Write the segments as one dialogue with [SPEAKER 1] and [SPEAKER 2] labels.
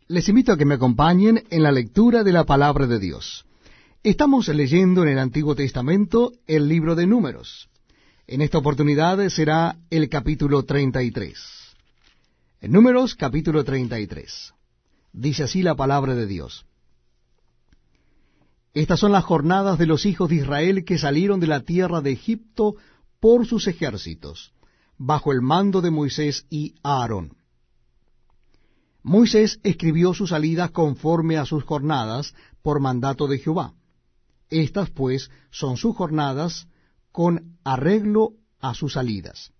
[SPEAKER 1] Les invito a que me acompañen en la lectura de la palabra de Dios. Estamos leyendo en el Antiguo Testamento el libro de Números. En esta oportunidad será el capítulo 33. En Números, capítulo 33. Dice así la palabra de Dios. Estas son las jornadas de los hijos de Israel que salieron de la tierra de Egipto por sus ejércitos, bajo el mando de Moisés y Aarón. Moisés escribió sus salidas conforme a sus jornadas por mandato de Jehová. Estas, pues, son sus jornadas con arreglo a sus salidas.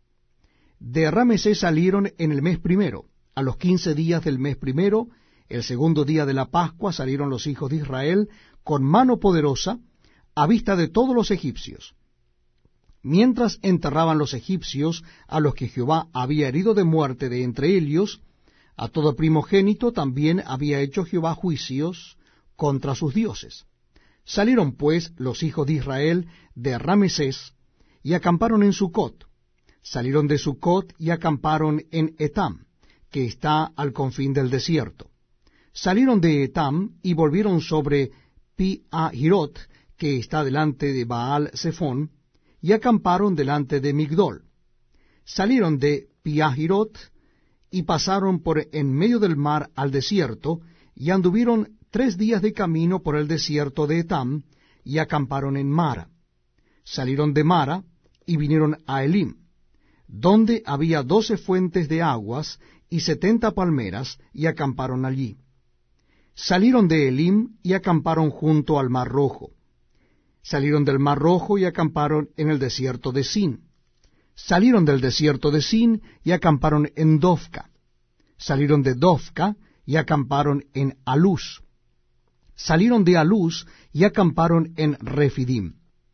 [SPEAKER 1] De Ramesés salieron en el mes primero, a los 15 días del mes primero, el segundo día de la Pascua, salieron los hijos de Israel con mano poderosa, a vista de todos los egipcios. Mientras enterraban los egipcios a los que Jehová había herido de muerte de entre ellos, a todo primogénito también había hecho Jehová juicios contra sus dioses. Salieron pues los hijos de Israel de Ramesés y acamparon en Sucot. Salieron de Sucot y acamparon en Etam, que está al confín del desierto. Salieron de Etam y volvieron sobre Pi-Hahirot, que está delante de Baal-Zephón, y acamparon delante de Migdol. Salieron de Pi-Hahirot y pasaron por en medio del mar al desierto, y anduvieron 3 días de camino por el desierto de Etam, y acamparon en Mara. Salieron de Mara, y vinieron a Elim, donde había 12 fuentes de aguas, y 70 palmeras, y acamparon allí. Salieron de Elim, y acamparon junto al mar Rojo. Salieron del mar Rojo, y acamparon en el desierto de Sin. Salieron del desierto de Sin y acamparon en Dofca. Salieron de Dofca y acamparon en Alús. Salieron de Alús y acamparon en Refidim,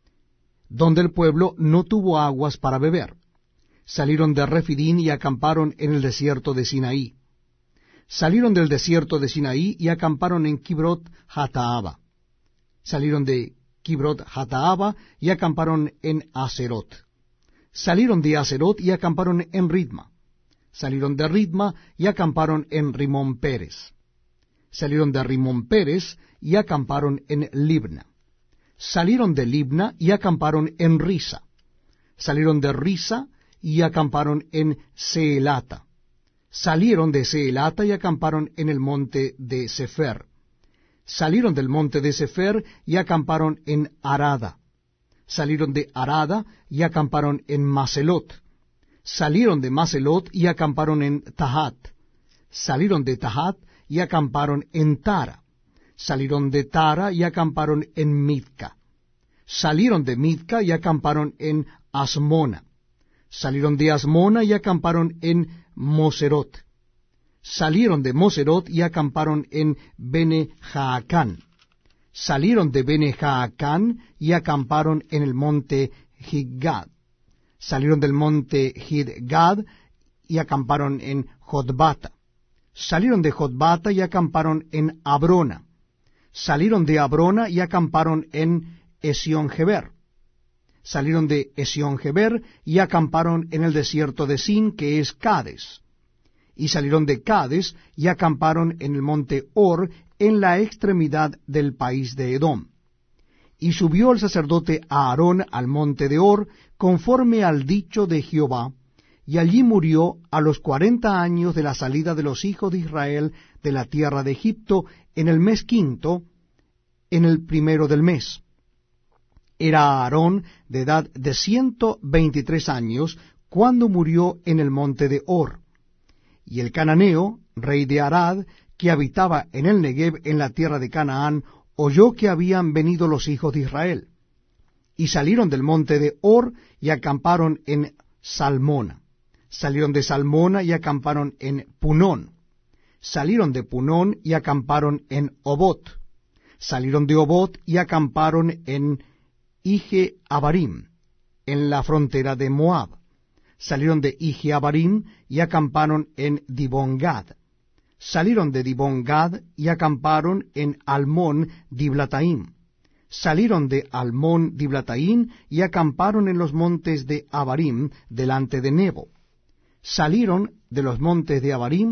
[SPEAKER 1] donde el pueblo no tuvo aguas para beber. Salieron de Refidim y acamparon en el desierto de Sinaí. Salieron del desierto de Sinaí y acamparon en Kibrot Hataaba. Salieron de Kibrot Hataaba y acamparon en Aserot. Salieron de Aserot y acamparon en Ritma. Salieron de Ritma y acamparon en Rimón Pérez. Salieron de Rimón Pérez y acamparon en Libna. Salieron de Libna y acamparon en Risa. Salieron de Risa y acamparon en Seelata. Salieron de Seelata y acamparon en el monte de Sefer. Salieron del monte de Sefer y acamparon en Arada. Salieron de Arada y acamparon en Maselot. Salieron de Maselot y acamparon en Tahat. Salieron de Tahat y acamparon en Tara. Salieron de Tara y acamparon en Midca. Salieron de Midca y acamparon en Asmona. Salieron de Asmona y acamparon en Moserot. Salieron de Moserot y acamparon en Bene-Jaacán. Salieron de Bene-Jaacán y acamparon en el monte Gidgad. Salieron del monte Gidgad y acamparon en Jotbata. Salieron de Jotbata y acamparon en Abrona. Salieron de Abrona y acamparon en Esión-Geber. Salieron de Esión-Geber y acamparon en el desierto de Sin, que es Cades. Y salieron de Cades y acamparon en el monte Or, en la extremidad del país de Edom. Y subió el sacerdote Aarón al monte de Or, conforme al dicho de Jehová, y allí murió a los 40 años de la salida de los hijos de Israel de la tierra de Egipto, en el mes quinto, en el primero del mes. Era Aarón de edad de 123 años, cuando murió en el monte de Or. Y el cananeo, rey de Arad, que habitaba en el Negev en la tierra de Canaán, oyó que habían venido los hijos de Israel. Y salieron del monte de Or y acamparon en Salmona. Salieron de Salmona y acamparon en Punón. Salieron de Punón y acamparon en Obot. Salieron de Obot y acamparon en Ije-Abarim, en la frontera de Moab. Salieron de Ije-Abarim y acamparon en Dibón-Gad. Salieron de Dibón-Gad y acamparon en Almón-Diblataim. Salieron de Almón-Diblataim y acamparon en los montes de Abarim, delante de Nebo. Salieron de los montes de Abarim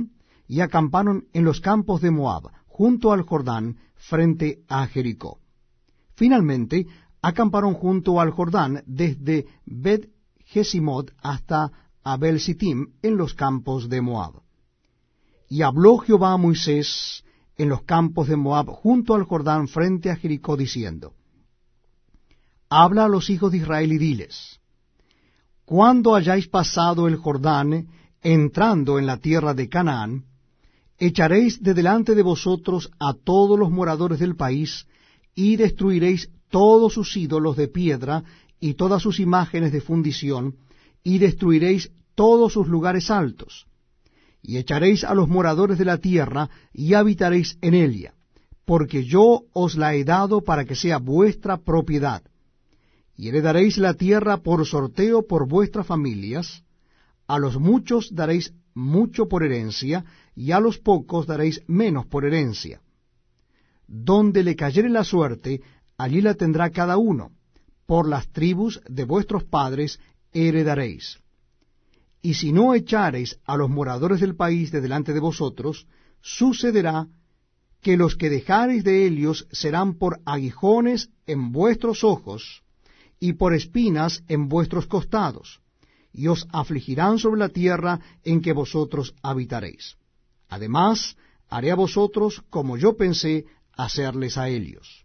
[SPEAKER 1] y acamparon en los campos de Moab, junto al Jordán, frente a Jericó. Finalmente, acamparon junto al Jordán, desde Bet-Jesimot hasta Abel-Sittim, en los campos de Moab. Y habló Jehová a Moisés en los campos de Moab, junto al Jordán, frente a Jericó, diciendo: Habla a los hijos de Israel y diles: Cuando hayáis pasado el Jordán, entrando en la tierra de Canaán, echaréis de delante de vosotros a todos los moradores del país, y destruiréis todos sus ídolos de piedra y todas sus imágenes de fundición, y destruiréis todos sus lugares altos. Y echaréis a los moradores de la tierra, y habitaréis en ella, porque yo os la he dado para que sea vuestra propiedad. Y heredaréis la tierra por sorteo por vuestras familias, a los muchos daréis mucho por herencia, y a los pocos daréis menos por herencia. Donde le cayere la suerte, allí la tendrá cada uno, por las tribus de vuestros padres heredaréis. Y si no echareis a los moradores del país de delante de vosotros, sucederá que los que dejareis de ellos serán por aguijones en vuestros ojos, y por espinas en vuestros costados, y os afligirán sobre la tierra en que vosotros habitaréis. Además, haré a vosotros como yo pensé hacerles a ellos.